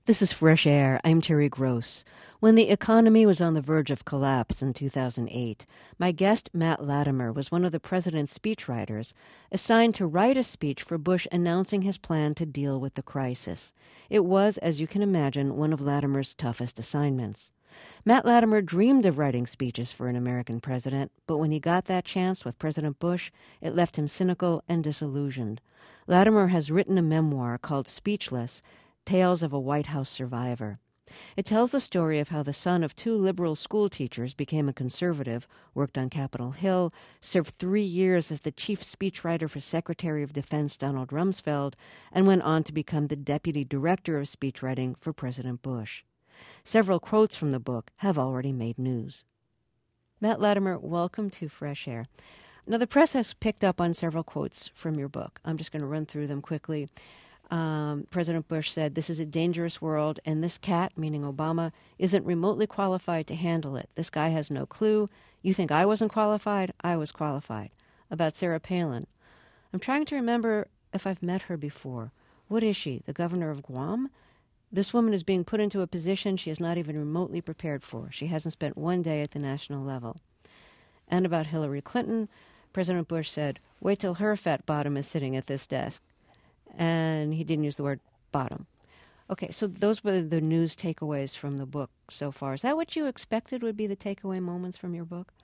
This is Fresh Air. I'm Terry Gross. When the economy was on the verge of collapse in 2008, my guest, Matt Latimer, was one of the president's speechwriters assigned to write a speech for Bush announcing his plan to deal with the crisis. It was, as you can imagine, one of Latimer's toughest assignments. Matt Latimer dreamed of writing speeches for an American president, but when he got that chance with President Bush, it left him cynical and disillusioned. Latimer has written a memoir called Speechless, Tales of a White House Survivor. It tells the story of how the son of two liberal school teachers became a conservative, worked on Capitol Hill, served 3 years as the chief speechwriter for Secretary of Defense Donald Rumsfeld, and went on to become the deputy director of speechwriting for President Bush. Several quotes from the book have already made news. Matt Latimer, welcome to Fresh Air. Now, the press has picked up on several quotes from your book. I'm just going to run through them quickly. President Bush said, "This is a dangerous world, and this cat," meaning Obama, "isn't remotely qualified to handle it. This guy has no clue. You think I wasn't qualified? I was qualified." About Sarah Palin. "I'm trying to remember if I've met her before. What is she, the governor of Guam? This woman is being put into a position she is not even remotely prepared for. She hasn't spent one day at the national level." And about Hillary Clinton, President Bush said, "Wait till her fat bottom is sitting at this desk." And he didn't use the word bottom. Okay, so those were the news takeaways from the book so far. Is that what you expected would be the takeaway moments from your book?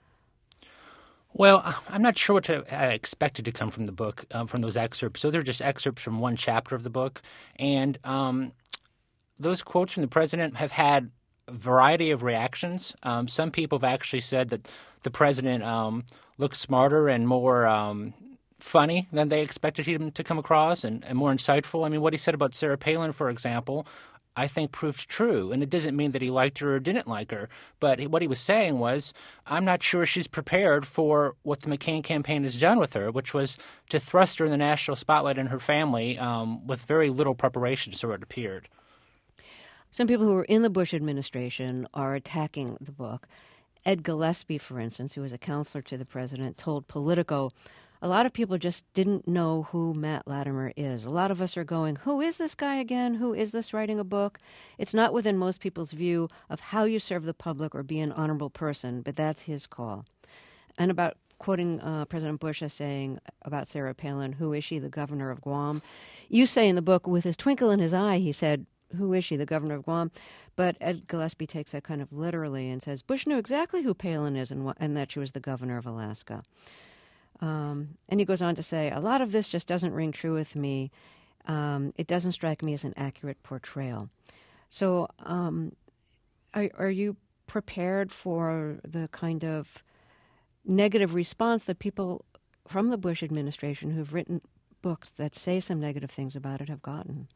Well, I'm not sure what I expected to come from the book, from those excerpts. So they're just excerpts from one chapter of the book. And those quotes from the president have had a variety of reactions. Some people have actually said that the president looked smarter and more funny than they expected him to come across and more insightful. I mean, what he said about Sarah Palin, for example, I think proved true. And it doesn't mean that he liked her or didn't like her. But what he was saying was, I'm not sure she's prepared for what the McCain campaign has done with her, which was to thrust her in the national spotlight and her family with very little preparation, so it appeared. Some people who were in the Bush administration are attacking the book. Ed Gillespie, for instance, who was a counselor to the president, told Politico, "A lot of people just didn't know who Matt Latimer is. A lot of us are going, who is this guy again? Who is this writing a book? It's not within most people's view of how you serve the public or be an honorable person, but that's his call." And about quoting President Bush as saying about Sarah Palin, "Who is she, the governor of Guam?" You say in the book, with his twinkle in his eye, he said, "Who is she, the governor of Guam?" But Ed Gillespie takes that kind of literally and says, Bush knew exactly who Palin is and that she was the governor of Alaska. And he goes on to say, "A lot of this just doesn't ring true with me. It doesn't strike me as an accurate portrayal." So are you prepared for the kind of negative response that people from the Bush administration who've written books that say some negative things about it have gotten?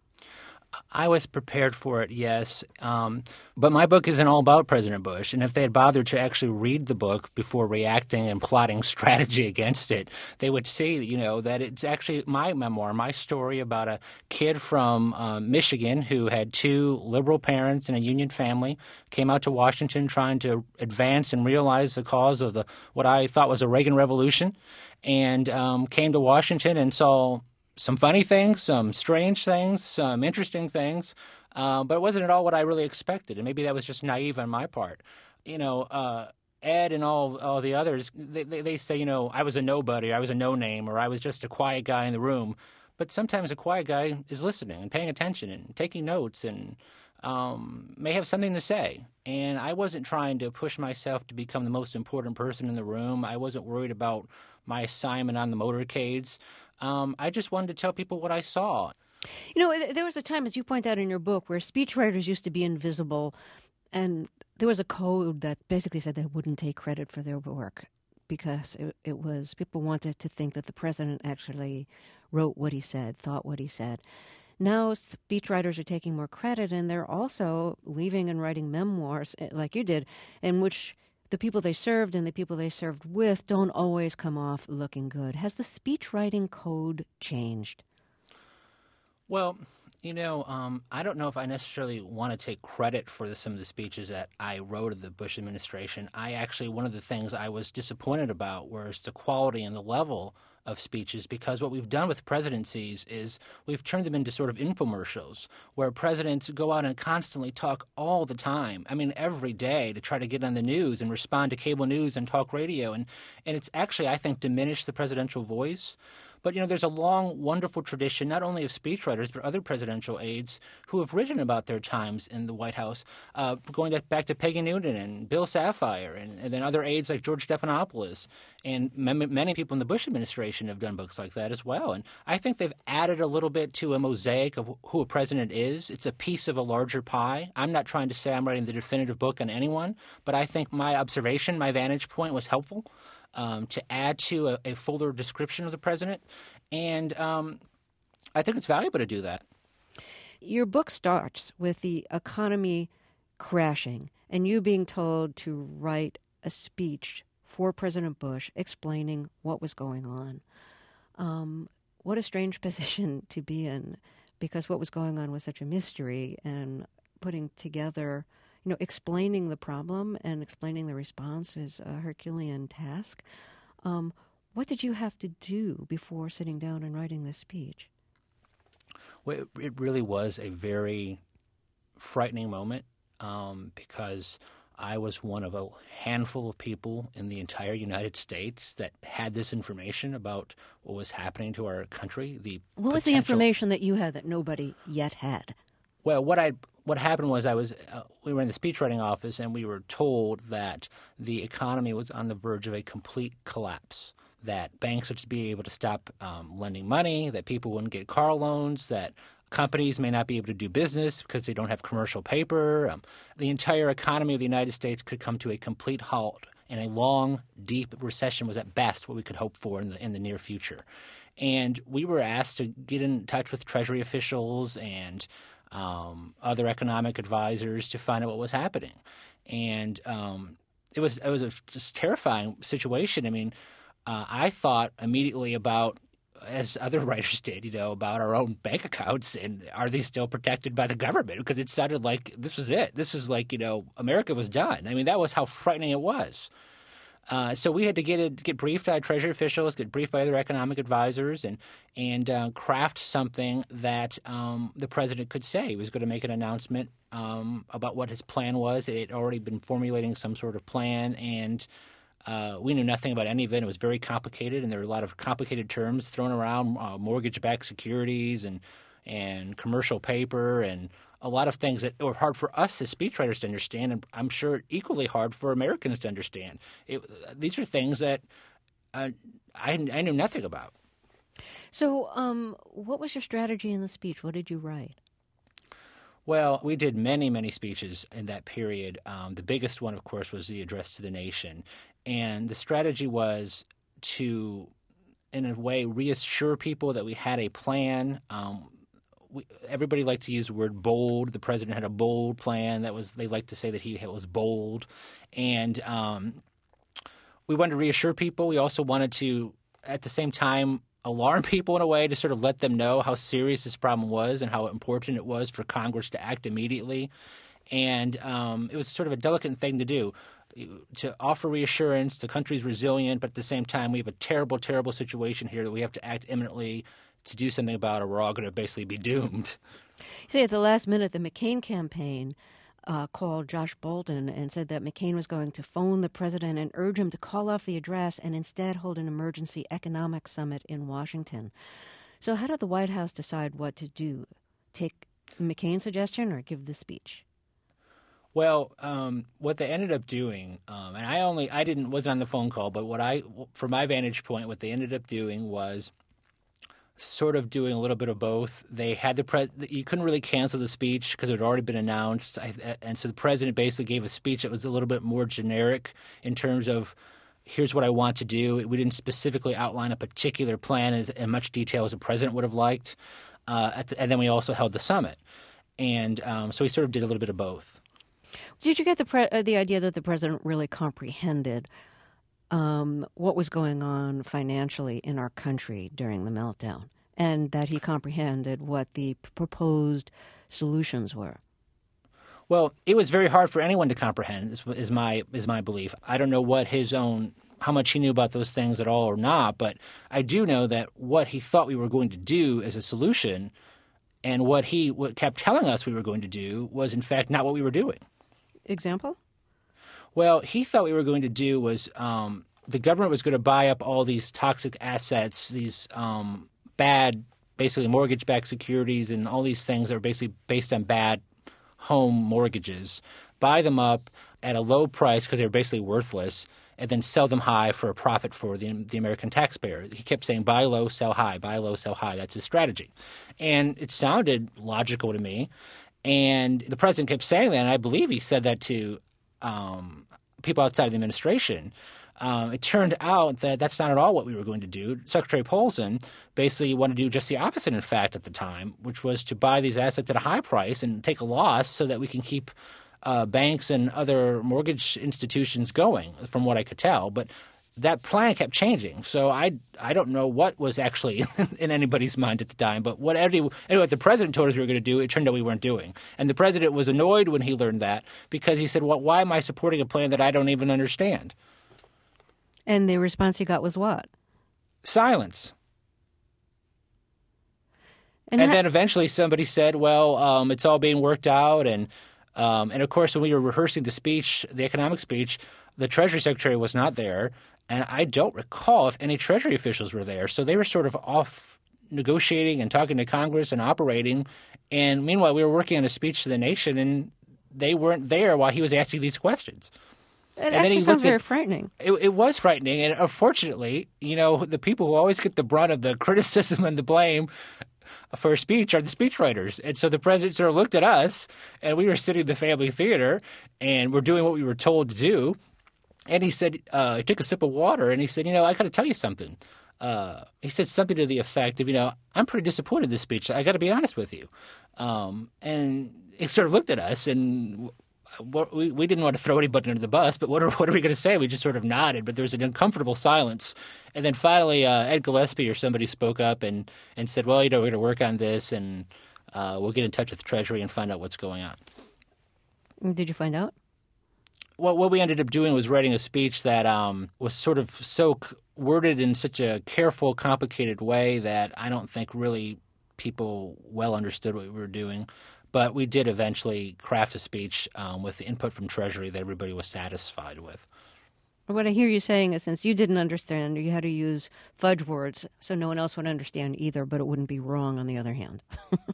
I was prepared for it, yes. But my book isn't all about President Bush. And if they had bothered to actually read the book before reacting and plotting strategy against it, they would see, that it's actually my memoir, my story about a kid from Michigan who had two liberal parents and a union family, came out to Washington trying to advance and realize the cause of what I thought was a Reagan Revolution, and came to Washington and saw some funny things, some strange things, some interesting things, but it wasn't at all what I really expected, and maybe that was just naive on my part. Ed and all the others, they say, I was a nobody, I was a no-name, or I was just a quiet guy in the room. But sometimes a quiet guy is listening and paying attention and taking notes and may have something to say. And I wasn't trying to push myself to become the most important person in the room. I wasn't worried about my assignment on the motorcades. I just wanted to tell people what I saw. There was a time, as you point out in your book, where speechwriters used to be invisible, and there was a code that basically said they wouldn't take credit for their work because it was people wanted to think that the president actually wrote what he said, thought what he said. Now speechwriters are taking more credit, and they're also leaving and writing memoirs, like you did, in which the people they served and the people they served with don't always come off looking good. Has the speechwriting code changed? Well, I don't know if I necessarily want to take credit for some of the speeches that I wrote of the Bush administration. One of the things I was disappointed about was the quality and the level of speeches, because what we've done with presidencies is we've turned them into sort of infomercials where presidents go out and constantly talk all the time. I mean, every day to try to get on the news and respond to cable news and talk radio. And it's actually, I think, diminished the presidential voice. But, there's a long, wonderful tradition, not only of speechwriters, but other presidential aides who have written about their times in the White House, going back to Peggy Noonan and Bill Safire, and then other aides like George Stephanopoulos. And many people in the Bush administration have done books like that as well. And I think they've added a little bit to a mosaic of who a president is. It's a piece of a larger pie. I'm not trying to say I'm writing the definitive book on anyone, but I think my observation, my vantage point was helpful. To add to a fuller description of the president. And I think it's valuable to do that. Your book starts with the economy crashing and you being told to write a speech for President Bush explaining what was going on. What a strange position to be in, because what was going on was such a mystery, and putting together explaining the problem and explaining the response is a Herculean task. What did you have to do before sitting down and writing this speech? Well, it really was a very frightening moment because I was one of a handful of people in the entire United States that had this information about what was happening to our country. What was the information that you had that nobody yet had? Well, what happened was we were in the speechwriting office and we were told that the economy was on the verge of a complete collapse, that banks would be able to stop lending money, that people wouldn't get car loans, that companies may not be able to do business because they don't have commercial paper. The entire economy of the United States could come to a complete halt, and a long, deep recession was at best what we could hope for in the near future. And we were asked to get in touch with Treasury officials and other economic advisors to find out what was happening. And it was a just terrifying situation. I mean, I thought immediately about, as other writers did, about our own bank accounts and are they still protected by the government? Because it sounded like this was it. This is like, America was done. I mean, that was how frightening it was. So we had to get briefed by Treasury officials, get briefed by other economic advisors, and craft something that the president could say. He was going to make an announcement about what his plan was. It had already been formulating some sort of plan, and we knew nothing about any of it. It was very complicated, and there were a lot of complicated terms thrown around, mortgage-backed securities and commercial paper and a lot of things that were hard for us as speechwriters to understand, and I'm sure equally hard for Americans to understand. These are things that I knew nothing about. So what was your strategy in the speech? What did you write? Well, we did many, many speeches in that period. The biggest one, of course, was the address to the nation. And the strategy was to, in a way, reassure people that we had a plan. Everybody liked to use the word bold. The president had a bold plan. They liked to say that he was bold. And we wanted to reassure people. We also wanted to, at the same time, alarm people in a way to sort of let them know how serious this problem was and how important it was for Congress to act immediately. And it was sort of a delicate thing to do, to offer reassurance. The country's resilient, but at the same time, we have a terrible, terrible situation here that we have to act imminently to do something about, or we're all going to basically be doomed. See, at the last minute, the McCain campaign called Josh Bolten and said that McCain was going to phone the president and urge him to call off the address and instead hold an emergency economic summit in Washington. So how did the White House decide what to do? Take McCain's suggestion or give the speech? Well, what they ended up doing, and I wasn't on the phone call, but from my vantage point, what they ended up doing was sort of doing a little bit of both. They had you couldn't really cancel the speech because it had already been announced, and so the president basically gave a speech that was a little bit more generic in terms of, here's what I want to do. We didn't specifically outline a particular plan in much detail as the president would have liked, and then we also held the summit, and so we sort of did a little bit of both. Did you get the idea that the president really comprehended what was going on financially in our country during the meltdown, and that he comprehended what the proposed solutions were? Well, it was very hard for anyone to comprehend, is my belief. I don't know what his own how much he knew about those things at all or not, but I do know that what he thought we were going to do as a solution and what he kept telling us we were going to do was, in fact, not what we were doing. Example? Well, he thought we were going to do was the government was going to buy up all these toxic assets, these bad, basically mortgage-backed securities and all these things that are basically based on bad home mortgages, buy them up at a low price because they were basically worthless, and then sell them high for a profit for the American taxpayer. He kept saying, buy low, sell high, buy low, sell high. That's his strategy. And it sounded logical to me. And the president kept saying that, and I believe he said that to people outside of the administration. It turned out that that's not at all what we were going to do. Secretary Paulson basically wanted to do just the opposite, in fact, at the time, which was to buy these assets at a high price and take a loss so that we can keep banks and other mortgage institutions going, from what I could tell. But that plan kept changing. So I don't know what was actually in anybody's mind at the time. But anyway, the president told us we were going to do, it turned out we weren't doing. And the president was annoyed when he learned that because he said, well, why am I supporting a plan that I don't even understand? And the response he got was what? Silence. And then eventually somebody said, well, it's all being worked out. And of course, when we were rehearsing the speech, the economic speech, the Treasury Secretary was not there. And I don't recall if any Treasury officials were there. So they were sort of off negotiating and talking to Congress and operating. And meanwhile, we were working on a speech to the nation, and they weren't there while he was asking these questions. It actually sounds very frightening. It was frightening. And unfortunately, the people who always get the brunt of the criticism and the blame for a speech are the speechwriters. And so the president sort of looked at us, and we were sitting in the family theater, and we're doing what we were told to do. And he said, he took a sip of water, and he said, I got to tell you something. He said something to the effect of, I'm pretty disappointed in this speech. I got to be honest with you. And he sort of looked at us, and we didn't want to throw anybody under the bus, but what are we going to say? We just sort of nodded, but there was an uncomfortable silence. And then finally, Ed Gillespie or somebody spoke up and said, well, we're going to work on this, and we'll get in touch with the Treasury and find out what's going on. Did you find out? Well, what we ended up doing was writing a speech that was sort of worded in such a careful, complicated way that I don't think really people well understood what we were doing. But we did eventually craft a speech with the input from Treasury that everybody was satisfied with. What I hear you saying is since you didn't understand, you had to use fudge words so no one else would understand either, but it wouldn't be wrong on the other hand.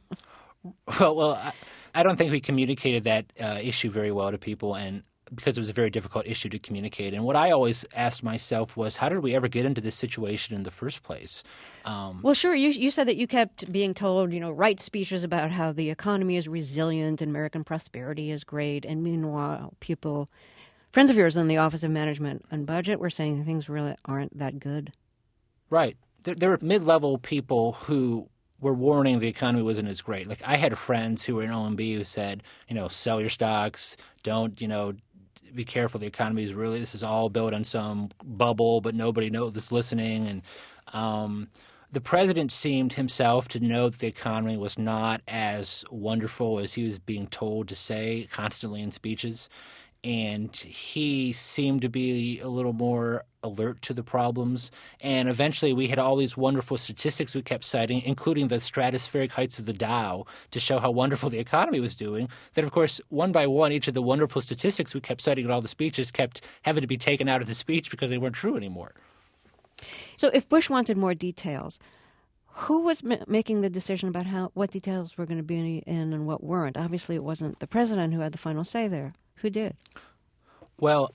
Well, I don't think we communicated that issue very well to people, and because it was a very difficult issue to communicate. And what I always asked myself was, how did we ever get into this situation in the first place? Well, sure. You said that you kept being told, write speeches about how the economy is resilient and American prosperity is great. And meanwhile, friends of yours in the Office of Management and Budget were saying things really aren't that good. Right. There were mid-level people who were warning the economy wasn't as great. Like I had friends who were in OMB who said, sell your stocks, don't, be careful. The economy is this is all built on some bubble, but nobody knows this listening. And the president seemed himself to know that the economy was not as wonderful as he was being told to say constantly in speeches. And he seemed to be a little more alert to the problems. And eventually we had all these wonderful statistics we kept citing, including the stratospheric heights of the Dow, to show how wonderful the economy was doing. That, of course, one by one, each of the wonderful statistics we kept citing in all the speeches kept having to be taken out of the speech because they weren't true anymore. So if Bush wanted more details, who was making the decision about what details were going to be in and what weren't? Obviously, it wasn't the president who had the final say there. Who did? Well,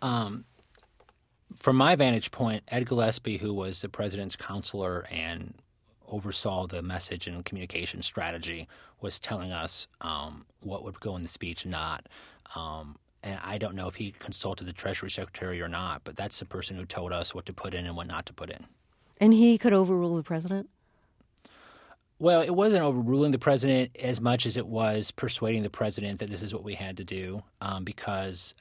from my vantage point, Ed Gillespie, who was the president's counselor and oversaw the message and communication strategy, was telling us what would go in the speech and not. And I don't know if he consulted the Treasury Secretary or not, but that's the person who told us what to put in and what not to put in. And he could overrule the president? Well, it wasn't overruling the president as much as it was persuading the president that this is what we had to do because,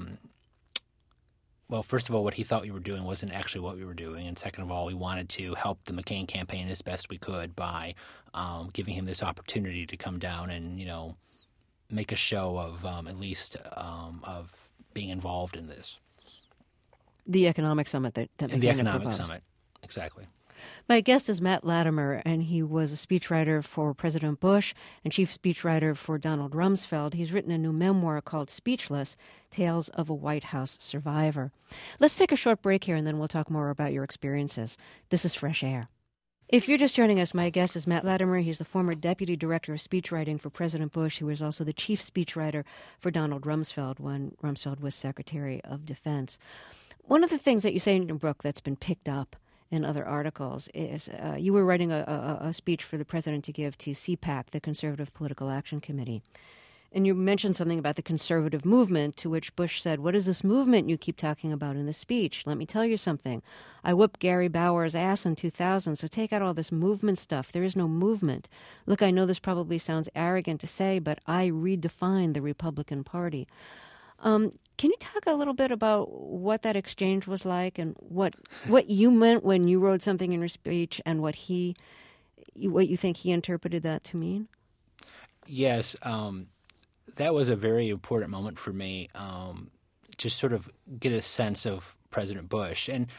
well, first of all, what he thought we were doing wasn't actually what we were doing. And second of all, we wanted to help the McCain campaign as best we could by giving him this opportunity to come down and, make a show of at least of being involved in this. The economic summit that In the economic proposed. summit, exactly. My guest is Matt Latimer, and he was a speechwriter for President Bush and chief speechwriter for Donald Rumsfeld. He's written a new memoir called Speechless, Tales of a White House Survivor. Let's take a short break here, and then we'll talk more about your experiences. This is Fresh Air. If you're just joining us, my guest is Matt Latimer. He's the former deputy director of speechwriting for President Bush. He was also the chief speechwriter for Donald Rumsfeld when Rumsfeld was Secretary of Defense. One of the things that you say in your book that's been picked up in other articles is you were writing a speech for the president to give to CPAC, the Conservative Political Action Committee. And you mentioned something about the conservative movement, to which Bush said, "What is this movement you keep talking about in the speech? Let me tell you something. I whooped Gary Bauer's ass in 2000, so take out all this movement stuff. There is no movement. Look, I know this probably sounds arrogant to say, but I redefined the Republican Party." Can you talk a little bit about what that exchange was like and what you meant when you wrote something in your speech and what you think he interpreted that to mean? Yes, that was a very important moment for me, to sort of get a sense of President Bush, and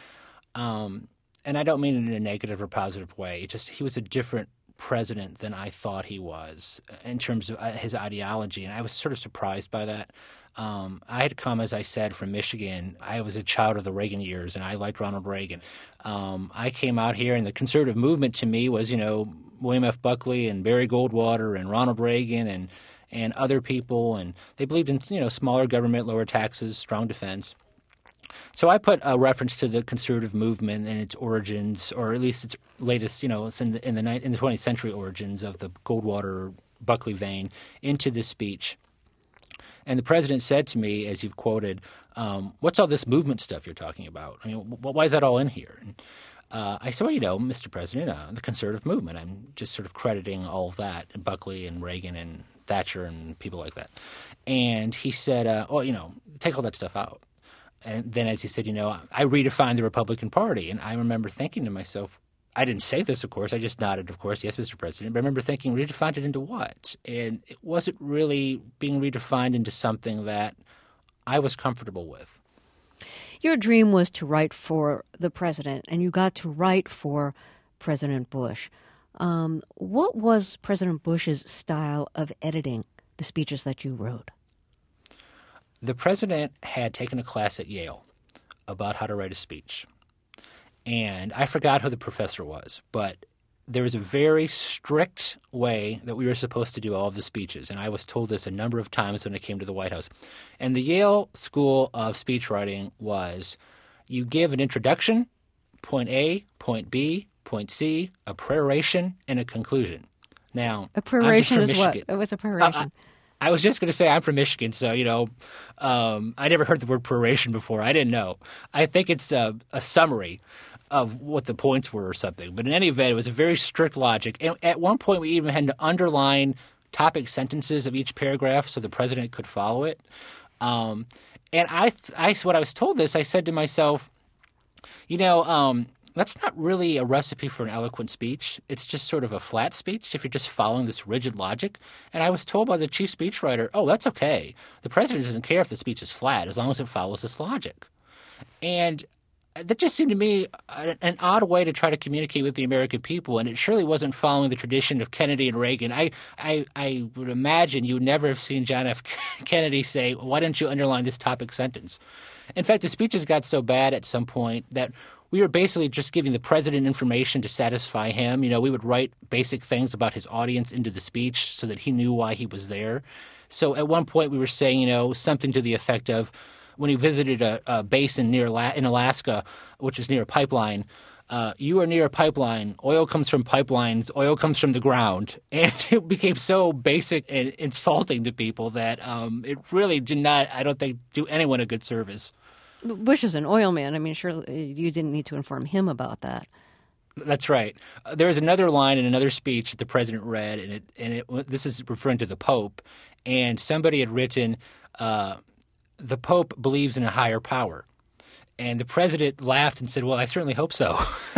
I don't mean it in a negative or positive way. He was a different president than I thought he was in terms of his ideology, and I was sort of surprised by that. I had come, as I said, from Michigan. I was a child of the Reagan years, and I liked Ronald Reagan. I came out here, and the conservative movement to me was, William F. Buckley and Barry Goldwater and Ronald Reagan and other people, and they believed in smaller government, lower taxes, strong defense. So I put a reference to the conservative movement and its origins, or at least its latest, it's in the 20th century origins of the Goldwater Buckley vein, into this speech. And the president said to me, as you've quoted, "What's all this movement stuff you're talking about? I mean, why is that all in here?" And I said, "Well, Mr. President, the conservative movement. I'm just sort of crediting all of that, and Buckley and Reagan and Thatcher and people like that." And he said, take all that stuff out. And then, as he said, I redefined the Republican Party. And I remember thinking to myself, I didn't say this, of course. I just nodded, of course. Yes, Mr. President. But I remember thinking, redefined it into what? And it wasn't really being redefined into something that I was comfortable with. Your dream was to write for the president, and you got to write for President Bush. What was President Bush's style of editing the speeches that you wrote? The president had taken a class at Yale about how to write a speech. And I forgot who the professor was, but there was a very strict way that we were supposed to do all of the speeches. And I was told this a number of times when I came to the White House. And the Yale School of Speechwriting was you give an introduction, point A, point B, point C, a peroration, and a conclusion. Now, a peroration is Michigan. What? What's a peroration? I was just going to say I'm from Michigan, so, I never heard the word peroration before. I didn't know. I think it's a summary of what the points were or something. But in any event, it was a very strict logic. And at one point, we even had to underline topic sentences of each paragraph so the president could follow it. And when I was told this, I said to myself, that's not really a recipe for an eloquent speech. It's just sort of a flat speech if you're just following this rigid logic. And I was told by the chief speechwriter, oh, that's okay. The president doesn't care if the speech is flat as long as it follows this logic. And that just seemed to me an odd way to try to communicate with the American people, and it surely wasn't following the tradition of Kennedy and Reagan. I would imagine you would never have seen John F. Kennedy say, why didn't you underline this topic sentence? In fact, the speeches got so bad at some point that we were basically just giving the president information to satisfy him. We would write basic things about his audience into the speech so that he knew why he was there. So at one point we were saying, something to the effect of, when he visited a basin in Alaska, which was near a pipeline, you are near a pipeline. Oil comes from pipelines. Oil comes from the ground. And it became so basic and insulting to people that it really did not, I don't think, do anyone a good service. Bush is an oil man. I mean, surely you didn't need to inform him about that. That's right. There was another line in another speech that the president read, and this is referring to the Pope, and somebody had written, the Pope believes in a higher power. And the president laughed and said, well, I certainly hope so.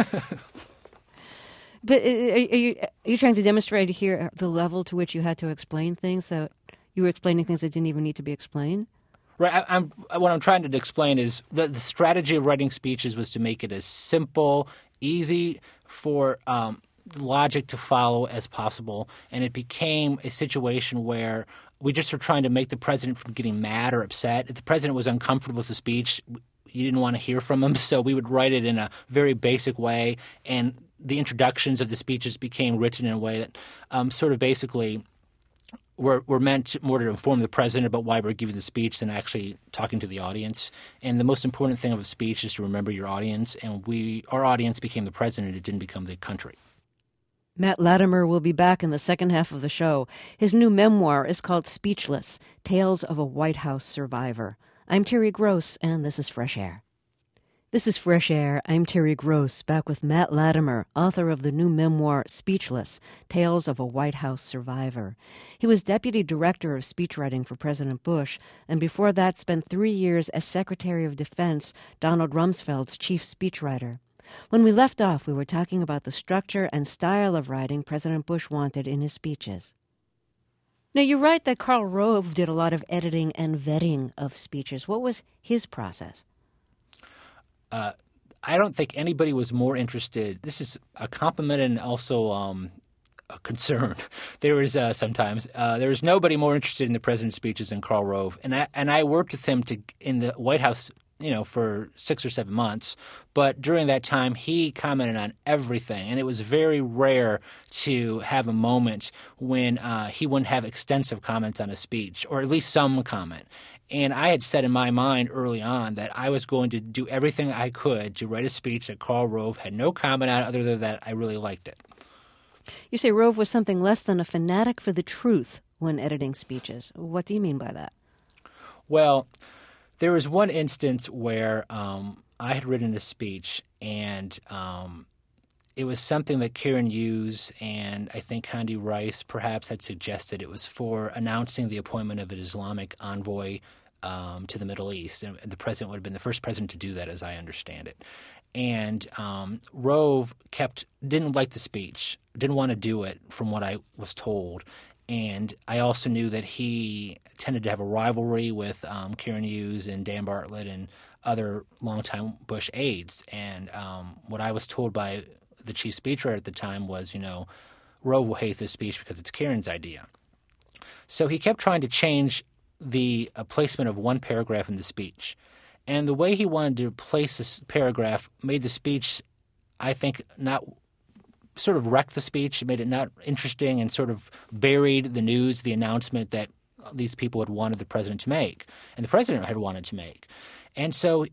But are you trying to demonstrate here the level to which you had to explain things, that you were explaining things that didn't even need to be explained? Right. What I'm trying to explain is the strategy of writing speeches was to make it as simple, easy for logic to follow as possible, and it became a situation where we just were trying to make the president from getting mad or upset. If the president was uncomfortable with the speech, you didn't want to hear from him, so we would write it in a very basic way, and the introductions of the speeches became written in a way that sort of basically were meant more to inform the president about why we're giving the speech than actually talking to the audience. And the most important thing of a speech is to remember your audience, and our audience became the president. It didn't become the country. Matt Latimer will be back in the second half of the show. His new memoir is called Speechless, Tales of a White House Survivor. I'm Terry Gross, and this is Fresh Air. This is Fresh Air. I'm Terry Gross, back with Matt Latimer, author of the new memoir Speechless, Tales of a White House Survivor. He was deputy director of speechwriting for President Bush, and before that spent 3 years as Secretary of Defense, Donald Rumsfeld's chief speechwriter. When we left off, we were talking about the structure and style of writing President Bush wanted in his speeches. Now, you write that Karl Rove did a lot of editing and vetting of speeches. What was his process? I don't think anybody was more interested. This is a compliment and also a concern. There was nobody more interested in the president's speeches than Karl Rove, and I worked with him in the White House, for 6 or 7 months. But during that time, he commented on everything, and it was very rare to have a moment when he wouldn't have extensive comments on a speech, or at least some comment. And I had said in my mind early on that I was going to do everything I could to write a speech that Karl Rove had no comment on other than that I really liked it. You say Rove was something less than a fanatic for the truth when editing speeches. What do you mean by that? Well, there was one instance where I had written a speech, and it was something that Karen Hughes and I think Condi Rice perhaps had suggested. It was for announcing the appointment of an Islamic envoy to the Middle East. And the president would have been the first president to do that, as I understand it. And Rove didn't like the speech, didn't want to do it from what I was told. And I also knew that he tended to have a rivalry with Karen Hughes and Dan Bartlett and other longtime Bush aides. And what I was told by the chief speechwriter at the time was, Rove will hate this speech because it's Karen's idea. So he kept trying to change the placement of one paragraph in the speech. And the way he wanted to place this paragraph made the speech, I think, not sort of wrecked the speech. It made it not interesting and sort of buried the news, the announcement that these people had wanted the president to make and the president had wanted to make. And so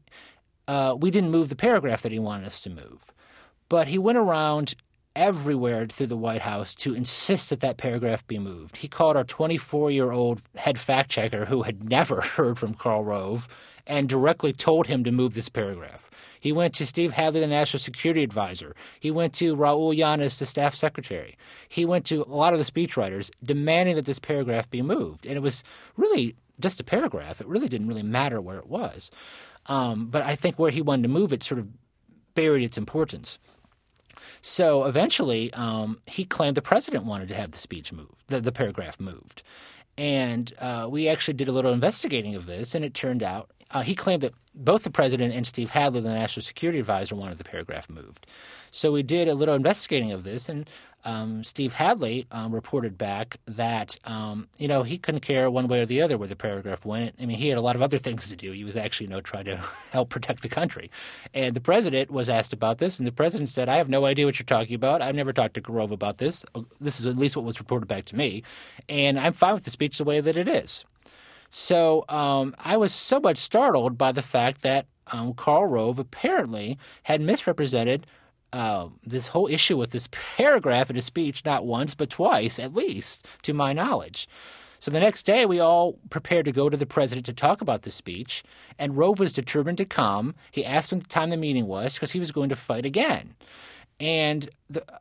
we didn't move the paragraph that he wanted us to move. But he went around everywhere through the White House to insist that paragraph be moved. He called our 24-year-old head fact checker, who had never heard from Karl Rove, and directly told him to move this paragraph. He went to Steve Hadley, the National Security Advisor. He went to Raul Llanes, the staff secretary. He went to a lot of the speechwriters demanding that this paragraph be moved. And it was really just a paragraph. It really didn't really matter where it was. But I think where he wanted to move it sort of buried its importance. So eventually, he claimed the president wanted to have the speech moved, the paragraph moved. And we actually did a little investigating of this, and it turned out he claimed that both the president and Steve Hadley, the National Security Advisor, wanted the paragraph moved. So we did a little investigating of this, and Steve Hadley reported back that, he couldn't care one way or the other where the paragraph went. I mean, he had a lot of other things to do. He was actually, trying to help protect the country. And the president was asked about this, and the president said, I have no idea what you're talking about. I've never talked to Rove about this. This is at least what was reported back to me. And I'm fine with the speech the way that it is. So I was so much startled by the fact that Karl Rove apparently had misrepresented this whole issue with this paragraph in his speech not once but twice, at least, to my knowledge. So the next day, we all prepared to go to the president to talk about the speech, and Rove was determined to come. He asked him what time the meeting was because he was going to fight again. And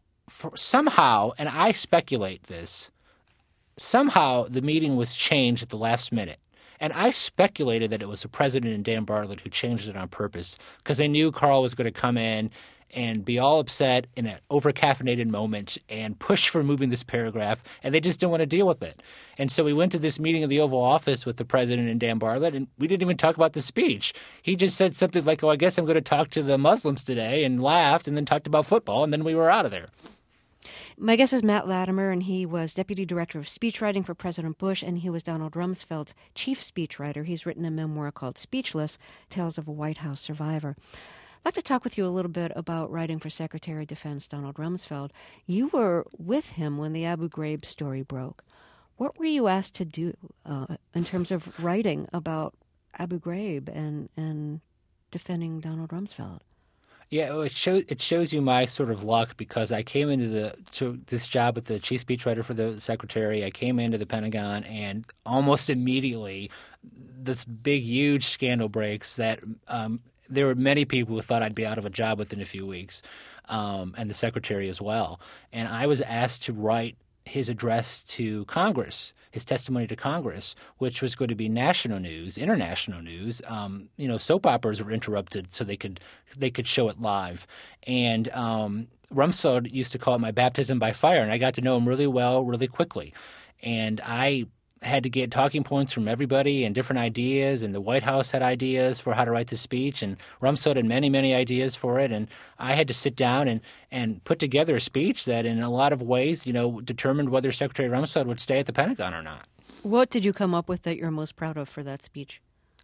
somehow, and I speculate this, somehow the meeting was changed at the last minute. And I speculated that it was the president and Dan Bartlett who changed it on purpose because they knew Karl was going to come in and be all upset in an over-caffeinated moment and push for moving this paragraph, and they just didn't want to deal with it. And so we went to this meeting of the Oval Office with the president and Dan Bartlett, and we didn't even talk about the speech. He just said something like, I guess I'm going to talk to the Muslims today, and laughed, and then talked about football, and then we were out of there. My guest is Matt Latimer, and he was Deputy Director of Speechwriting for President Bush, and he was Donald Rumsfeld's chief speechwriter. He's written a memoir called Speechless, Tales of a White House Survivor. I'd like to talk with you a little bit about writing for Secretary of Defense Donald Rumsfeld. You were with him when the Abu Ghraib story broke. What were you asked to do in terms of writing about Abu Ghraib and defending Donald Rumsfeld? Yeah, well, it shows you my sort of luck, because I came into this job with the chief speechwriter for the secretary. I came into the Pentagon, and almost immediately this big, huge scandal breaks that there were many people who thought I'd be out of a job within a few weeks, and the secretary as well. And I was asked to write his address to Congress, his testimony to Congress, which was going to be national news, international news. Soap operas were interrupted so they could show it live. And Rumsfeld used to call it my baptism by fire, and I got to know him really well, really quickly. And I had to get talking points from everybody and different ideas, and the White House had ideas for how to write the speech, and Rumsfeld had many, many ideas for it, and I had to sit down and put together a speech that in a lot of ways, determined whether Secretary Rumsfeld would stay at the Pentagon or not. What did you come up with that you're most proud of for that speech?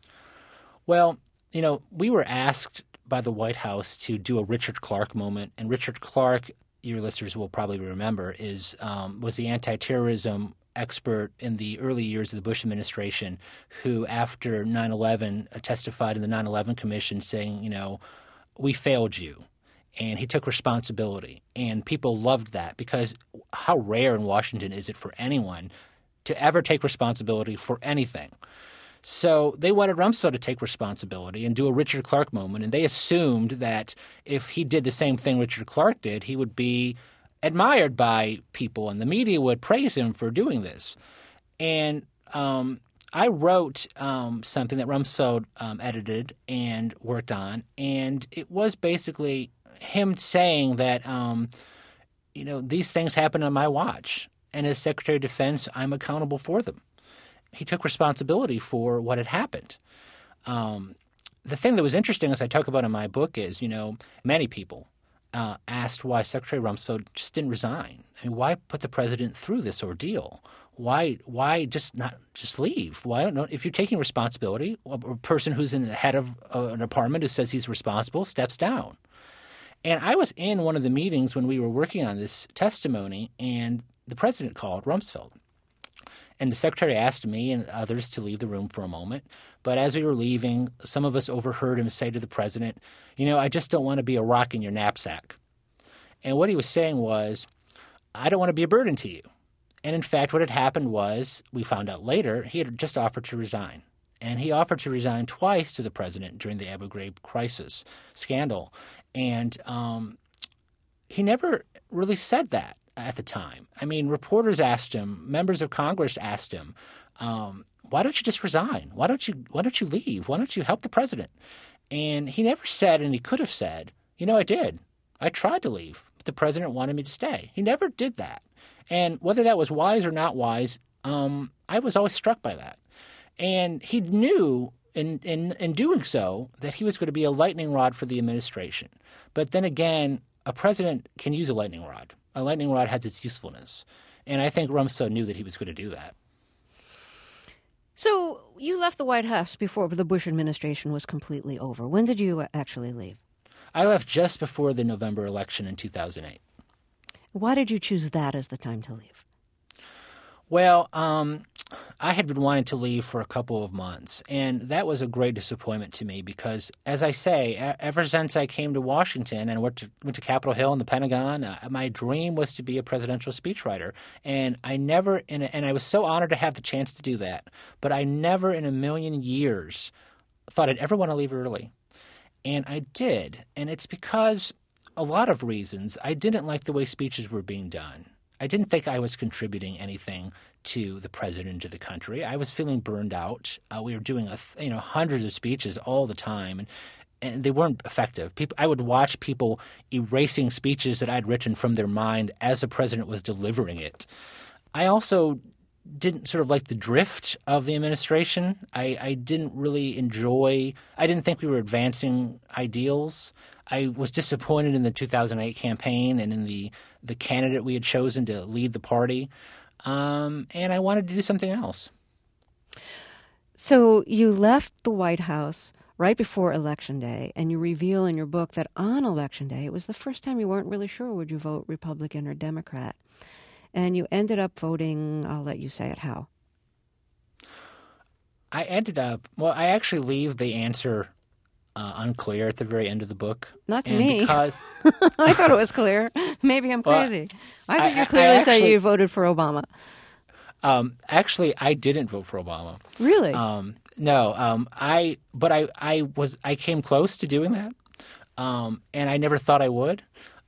Well, we were asked by the White House to do a Richard Clarke moment, and Richard Clarke, your listeners will probably remember, was the anti-terrorism expert in the early years of the Bush administration who, after 9/11, testified in the 9/11 Commission saying, we failed you. And he took responsibility. And people loved that, because how rare in Washington is it for anyone to ever take responsibility for anything? So they wanted Rumsfeld to take responsibility and do a Richard Clarke moment, and they assumed that if he did the same thing Richard Clarke did, he would be admired by people, and the media would praise him for doing this. And I wrote something that Rumsfeld edited and worked on, and it was basically him saying that, these things happen on my watch, and as Secretary of Defense, I'm accountable for them. He took responsibility for what had happened. The thing that was interesting, as I talk about in my book, is, many people asked why Secretary Rumsfeld just didn't resign. I mean, why put the president through this ordeal? Why not just leave? Why don't know if you're taking responsibility? A person who's in the head of an department who says he's responsible steps down. And I was in one of the meetings when we were working on this testimony, and the president called Rumsfeld. And the secretary asked me and others to leave the room for a moment. But as we were leaving, some of us overheard him say to the president, I just don't want to be a rock in your knapsack. And what he was saying was, I don't want to be a burden to you. And in fact, what had happened was, we found out later, he had just offered to resign. And he offered to resign twice to the president during the Abu Ghraib crisis scandal. And he never really said that at the time. I mean, reporters asked him, members of Congress asked him, why don't you just resign? Why don't you leave? Why don't you help the president? And he never said, and he could have said, I did. I tried to leave, but the president wanted me to stay. He never did that. And whether that was wise or not wise, I was always struck by that. And he knew in doing so that he was going to be a lightning rod for the administration. But then again, a president can use a lightning rod. A lightning rod has its usefulness. And I think Rumsfeld knew that he was going to do that. So you left the White House before the Bush administration was completely over. When did you actually leave? I left just before the November election in 2008. Why did you choose that as the time to leave? Well, I had been wanting to leave for a couple of months, and that was a great disappointment to me because, as I say, ever since I came to Washington and went to Capitol Hill and the Pentagon, my dream was to be a presidential speechwriter, and I was so honored to have the chance to do that, but I never in a million years thought I'd ever want to leave early, and I did, and it's because a lot of reasons. I didn't like the way speeches were being done. I didn't think I was contributing anything to the president, to the country. I was feeling burned out. We were doing hundreds of speeches all the time, and they weren't effective. I would watch people erasing speeches that I'd written from their mind as the president was delivering it. I also didn't sort of like the drift of the administration. I didn't really enjoy – I didn't think we were advancing ideals. I was disappointed in the 2008 campaign and in the candidate we had chosen to lead the party, and I wanted to do something else. So you left the White House right before Election Day, and you reveal in your book that on Election Day, it was the first time you weren't really sure would you vote Republican or Democrat. And you ended up voting, I'll let you say it, how? I actually leave the answer unclear at the very end of the book. Not to me. Because I thought it was clear. Maybe I'm crazy. I think you clearly say you voted for Obama. Actually, I didn't vote for Obama. Really? No. I came close to doing that, and I never thought I would.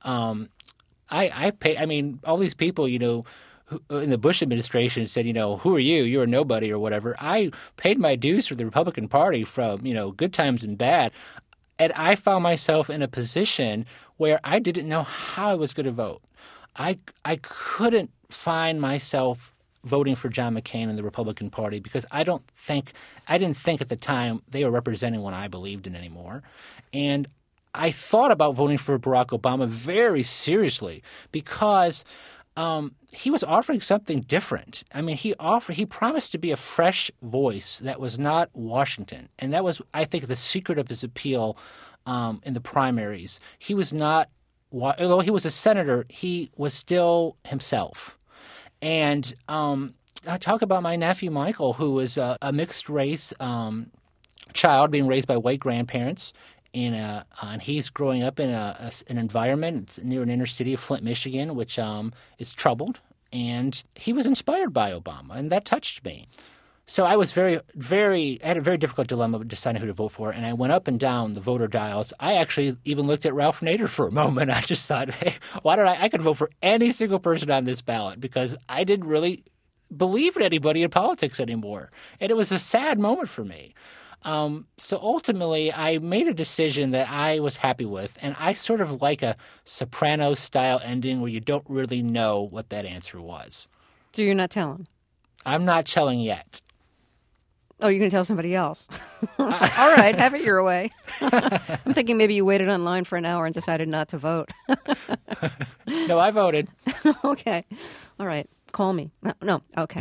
I paid. I mean, all these people, who, in the Bush administration said, who are you? You're a nobody or whatever. I paid my dues for the Republican Party from, good times and bad. And I found myself in a position where I didn't know how I was going to vote. I couldn't find myself voting for John McCain and the Republican Party because I didn't think at the time they were representing what I believed in anymore. And I thought about voting for Barack Obama very seriously because he was offering something different. I mean, he promised to be a fresh voice that was not Washington, and that was, I think, the secret of his appeal in the primaries. He was not, although he was a senator, he was still himself. And I talk about my nephew Michael, who was a mixed race child being raised by white grandparents. And he's growing up in an environment near an inner city of Flint, Michigan, which is troubled. And he was inspired by Obama, and that touched me. So I was I had a very difficult dilemma deciding who to vote for, and I went up and down the voter dials. I actually even looked at Ralph Nader for a moment. I just thought, hey, I could vote for any single person on this ballot because I didn't really believe in anybody in politics anymore. And it was a sad moment for me. So ultimately, I made a decision that I was happy with, and I sort of like a Sopranos-style ending where you don't really know what that answer was. So you're not telling? I'm not telling yet. Oh, you're going to tell somebody else. All right, have it your way. I'm thinking maybe you waited online for an hour and decided not to vote. No, I voted. Okay. All right. Call me. No. Okay.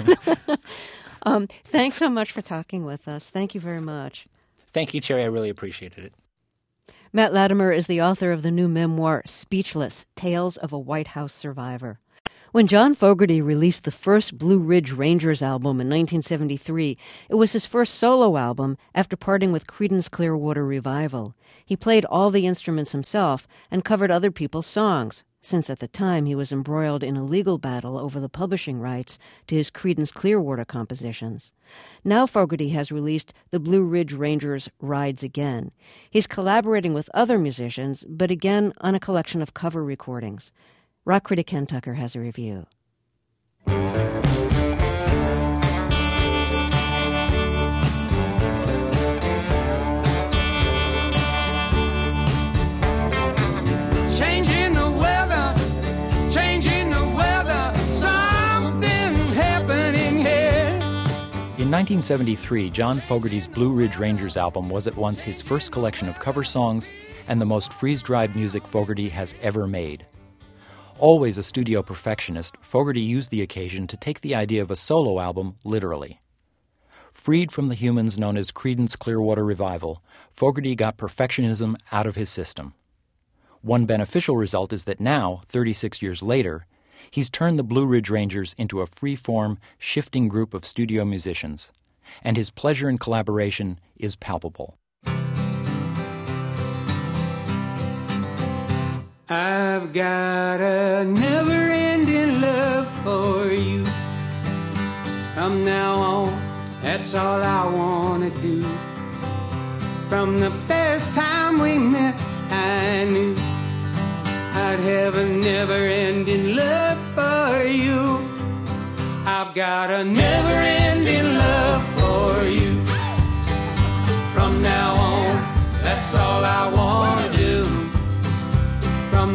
Thanks so much for talking with us. Thank you very much. Thank you, Terry. I really appreciated it. Matt Latimer is the author of the new memoir, Speechless, Tales of a White House Survivor. When John Fogerty released the first Blue Ridge Rangers album in 1973, it was his first solo album after parting with Creedence Clearwater Revival. He played all the instruments himself and covered other people's songs, since at the time he was embroiled in a legal battle over the publishing rights to his Creedence Clearwater compositions. Now Fogerty has released the Blue Ridge Rangers Rides Again. He's collaborating with other musicians, but again on a collection of cover recordings. Rock critic Ken Tucker has a review. Changing the weather, something's happening here. In 1973, John Fogerty's Blue Ridge Rangers album was at once his first collection of cover songs and the most freeze-dried music Fogerty has ever made. Always a studio perfectionist, Fogerty used the occasion to take the idea of a solo album literally. Freed from the humans known as Creedence Clearwater Revival, Fogerty got perfectionism out of his system. One beneficial result is that now, 36 years later, he's turned the Blue Ridge Rangers into a free-form, shifting group of studio musicians, and his pleasure in collaboration is palpable. I've got a never-ending love for you. From now on, that's all I want to do. From the first time we met, I knew I'd have a never-ending love for you. I've got a never-ending love for you. From now on, that's all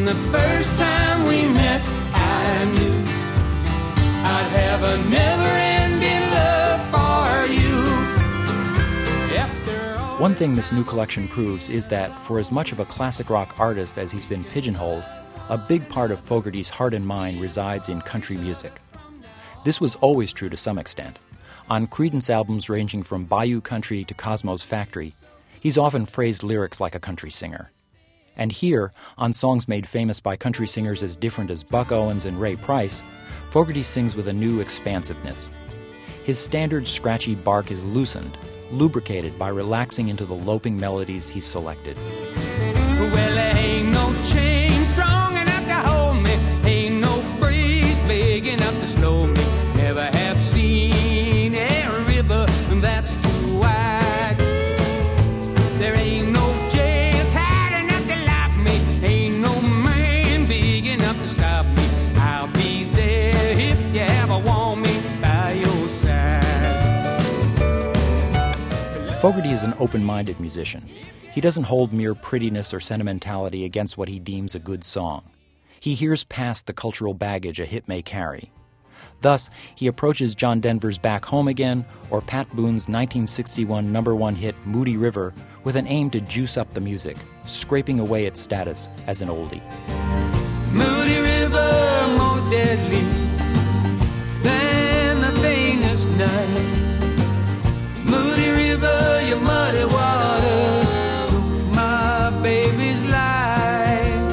From the first time we met, I knew I'd have a never-ending love for you. After all... One thing this new collection proves is that, for as much of a classic rock artist as he's been pigeonholed, a big part of Fogerty's heart and mind resides in country music. This was always true to some extent. On Creedence albums ranging from Bayou Country to Cosmo's Factory, he's often phrased lyrics like a country singer. And here, on songs made famous by country singers as different as Buck Owens and Ray Price, Fogerty sings with a new expansiveness. His standard scratchy bark is loosened, lubricated by relaxing into the loping melodies he's selected. Well, there ain't no chain strong enough to hold me, ain't no breeze big enough to slow me. Never have seen a river that's too wide. There ain't no jail tight enough to lock me, ain't no man big enough to stop me. I'll be there if you ever want me by your side. Fogerty is an open-minded musician. He doesn't hold mere prettiness or sentimentality against what he deems a good song. He hears past the cultural baggage a hit may carry. Thus, he approaches John Denver's Back Home Again or Pat Boone's 1961 #1 hit Moody River with an aim to juice up the music, scraping away its status as an oldie. Moody River, more deadly than the vainest night. Moody River, your muddy water, my baby's life.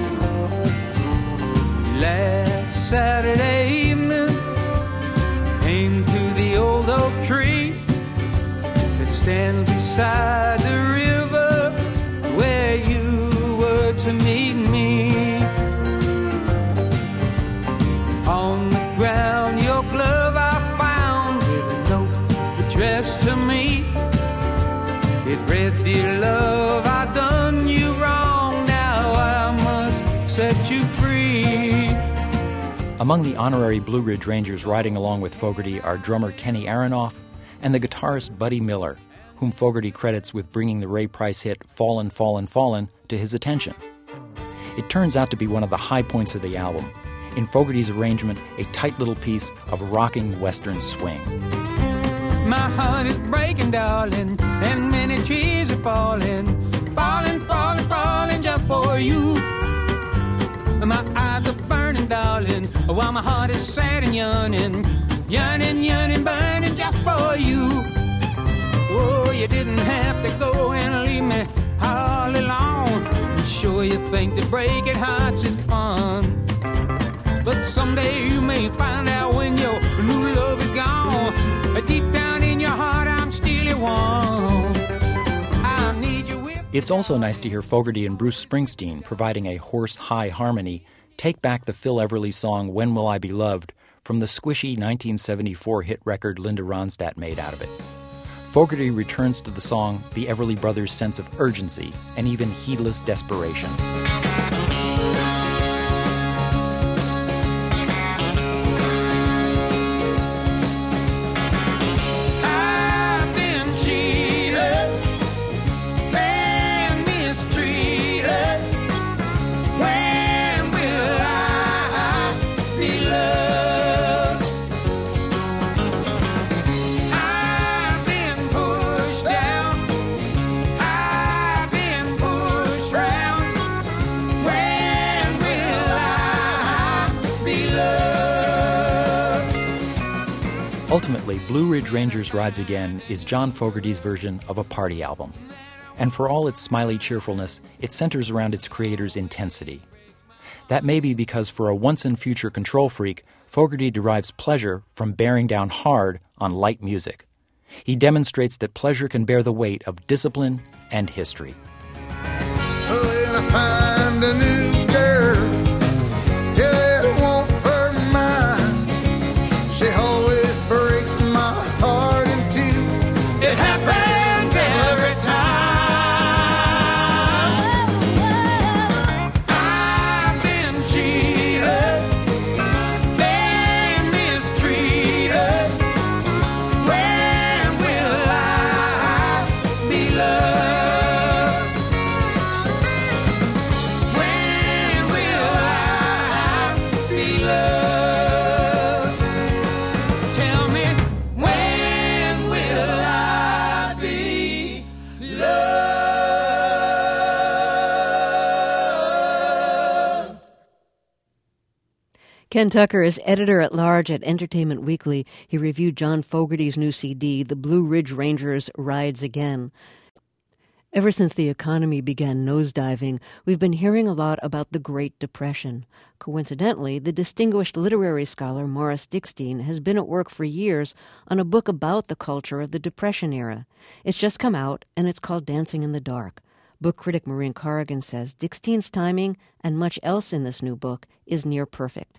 Last Saturday evening, came to the old oak tree that stands beside the river where you were to meet me. On the ground, your glove I found with a note addressed to me. It read, "Dear love, I done you wrong, now I must set you free." Among the honorary Blue Ridge Rangers riding along with Fogerty are drummer Kenny Aronoff and the guitarist Buddy Miller, whom Fogerty credits with bringing the Ray Price hit Fallin', Fallin', Fallin' to his attention. It turns out to be one of the high points of the album. In Fogerty's arrangement, a tight little piece of rocking Western swing. My heart is breaking, darling, and many trees are falling, falling, falling, falling just for you. My eyes are burning, darling, while my heart is sad and yearning, yearning, yearning, burning just for you. Oh, you didn't have to go and leave me all alone. I'm sure you think that breaking hearts is fun, but someday you may find out when your new love is gone. Deep down in your heart, I'm still your one. I need you with... It's also nice to hear Fogerty and Bruce Springsteen providing a hoarse, high harmony take back the Phil Everly song When Will I Be Loved from the squishy 1974 hit record Linda Ronstadt made out of it. Fogerty returns to the song the Everly Brothers' sense of urgency and even heedless desperation. Ultimately, Blue Ridge Rangers Rides Again is John Fogerty's version of a party album. And for all its smiley cheerfulness, it centers around its creator's intensity. That may be because for a once-and-future control freak, Fogerty derives pleasure from bearing down hard on light music. He demonstrates that pleasure can bear the weight of discipline and history. When I find a new girl, yeah, it won't for mine. She always breaks my heart in two. It happens every time. I've been cheated, been mistreated. When will I be loved? Ken Tucker is editor-at-large at Entertainment Weekly. He reviewed John Fogerty's new CD, The Blue Ridge Rangers Rides Again. Ever since the economy began nosediving, we've been hearing a lot about the Great Depression. Coincidentally, the distinguished literary scholar Morris Dickstein has been at work for years on a book about the culture of the Depression era. It's just come out, and it's called Dancing in the Dark. Book critic Maureen Corrigan says Dickstein's timing, and much else in this new book, is near perfect.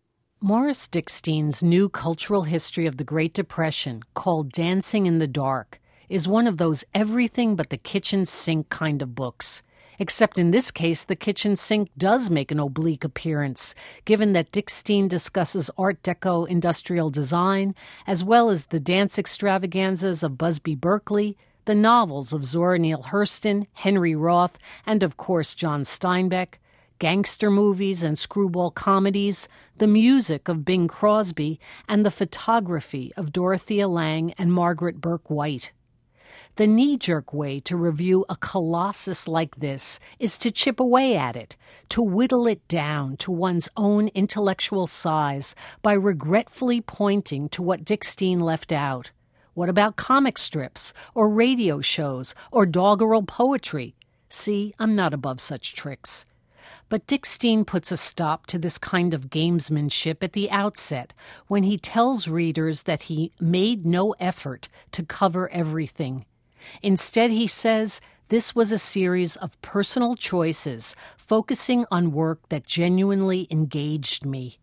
Morris Dickstein's new cultural history of the Great Depression, called Dancing in the Dark, is one of those everything but the kitchen sink kind of books. Except in this case, the kitchen sink does make an oblique appearance, given that Dickstein discusses Art Deco industrial design, as well as the dance extravaganzas of Busby Berkeley, the novels of Zora Neale Hurston, Henry Roth, and of course John Steinbeck, gangster movies and screwball comedies, the music of Bing Crosby, and the photography of Dorothea Lange and Margaret Burke-White. The knee-jerk way to review a colossus like this is to chip away at it, to whittle it down to one's own intellectual size by regretfully pointing to what Dickstein left out. What about comic strips, or radio shows, or doggerel poetry? See, I'm not above such tricks. But Dickstein puts a stop to this kind of gamesmanship at the outset when he tells readers that he made no effort to cover everything. Instead, he says, this was a series of personal choices focusing on work that genuinely engaged me.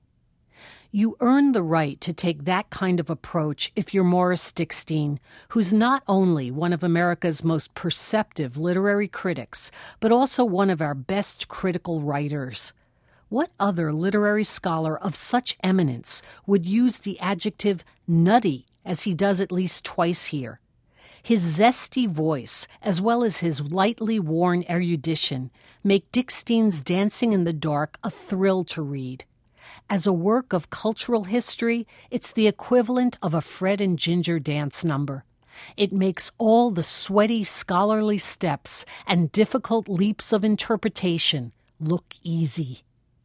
You earn the right to take that kind of approach if you're Morris Dickstein, who's not only one of America's most perceptive literary critics, but also one of our best critical writers. What other literary scholar of such eminence would use the adjective nutty, as he does at least twice here? His zesty voice, as well as his lightly worn erudition, make Dickstein's Dancing in the Dark a thrill to read. As a work of cultural history, it's the equivalent of a Fred and Ginger dance number. It makes all the sweaty scholarly steps and difficult leaps of interpretation look easy.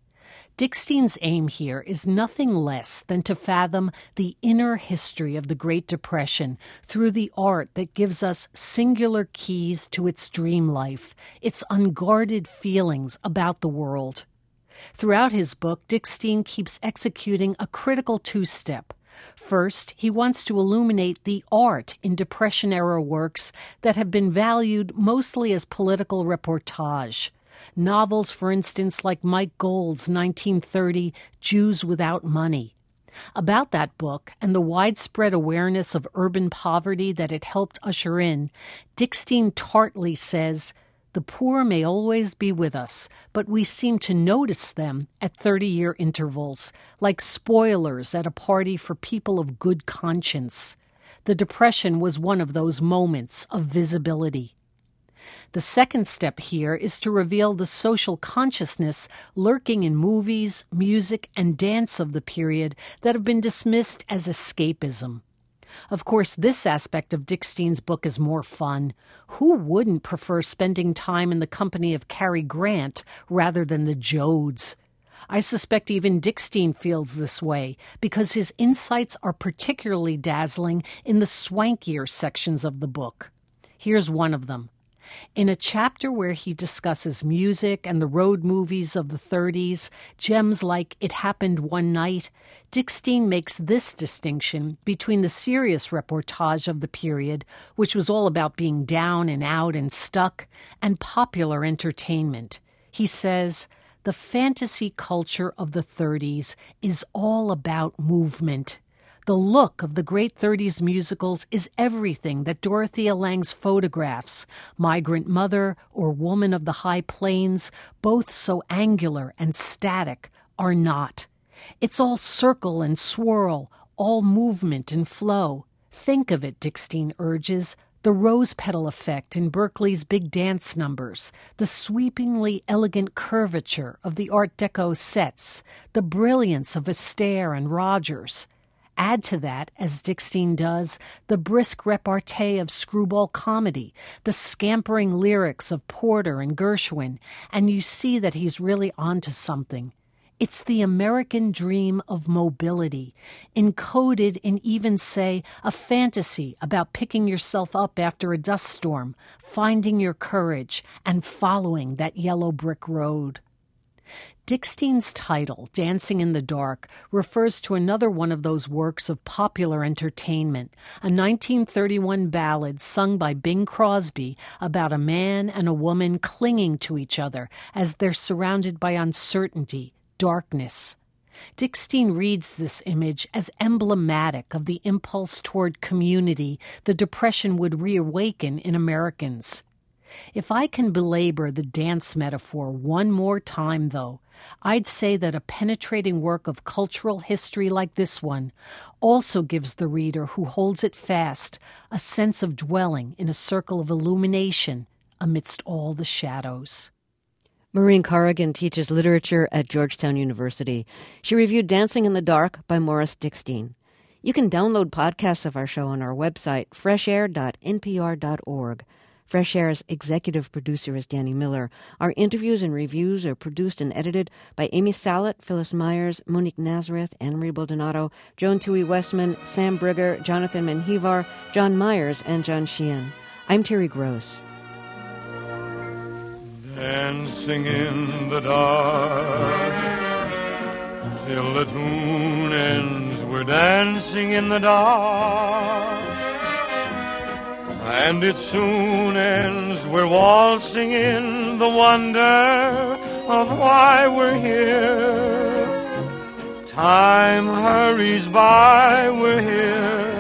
Dickstein's aim here is nothing less than to fathom the inner history of the Great Depression through the art that gives us singular keys to its dream life, its unguarded feelings about the world. Throughout his book, Dickstein keeps executing a critical two-step. First, he wants to illuminate the art in Depression-era works that have been valued mostly as political reportage. Novels, for instance, like Mike Gould's 1930 Jews Without Money. About that book and the widespread awareness of urban poverty that it helped usher in, Dickstein tartly says, "The poor may always be with us, but we seem to notice them at 30-year intervals, like spoilers at a party for people of good conscience. The Depression was one of those moments of visibility." The second step here is to reveal the social consciousness lurking in movies, music, and dance of the period that have been dismissed as escapism. Of course, this aspect of Dickstein's book is more fun. Who wouldn't prefer spending time in the company of Cary Grant rather than the Joads? I suspect even Dickstein feels this way because his insights are particularly dazzling in the swankier sections of the book. Here's one of them. In a chapter where he discusses music and the road movies of the 30s, gems like It Happened One Night, Dickstein makes this distinction between the serious reportage of the period, which was all about being down and out and stuck, and popular entertainment. He says, the fantasy culture of the 30s is all about movement. The look of the great 30s musicals is everything that Dorothea Lange's photographs, Migrant Mother or Woman of the High Plains, both so angular and static, are not. It's all circle and swirl, all movement and flow. Think of it, Dickstein urges, the rose petal effect in Berkeley's big dance numbers, the sweepingly elegant curvature of the Art Deco sets, the brilliance of Astaire and Rogers. Add to that, as Dickstein does, the brisk repartee of screwball comedy, the scampering lyrics of Porter and Gershwin, and you see that he's really onto something. It's the American dream of mobility, encoded in even, say, a fantasy about picking yourself up after a dust storm, finding your courage, and following that yellow brick road. Dick Steen's title, Dancing in the Dark, refers to another one of those works of popular entertainment, a 1931 ballad sung by Bing Crosby about a man and a woman clinging to each other as they're surrounded by uncertainty, darkness. Dick Steen reads this image as emblematic of the impulse toward community the Depression would reawaken in Americans. If I can belabor the dance metaphor one more time, though, I'd say that a penetrating work of cultural history like this one also gives the reader who holds it fast a sense of dwelling in a circle of illumination amidst all the shadows. Maureen Corrigan teaches literature at Georgetown University. She reviewed Dancing in the Dark by Morris Dick Steen. You can download podcasts of our show on our website, freshair.npr.org. Fresh Air's executive producer is Danny Miller. Our interviews and reviews are produced and edited by Amy Salet, Phyllis Myers, Monique Nazareth, Anne-Marie Baldonado, Joan Tui Westman, Sam Brigger, Jonathan Menjivar, John Myers, and John Sheehan. I'm Terry Gross. Dancing in the dark till the tune ends. We're dancing in the dark, and it soon ends. We're waltzing in the wonder of why we're here. Time hurries by, we're here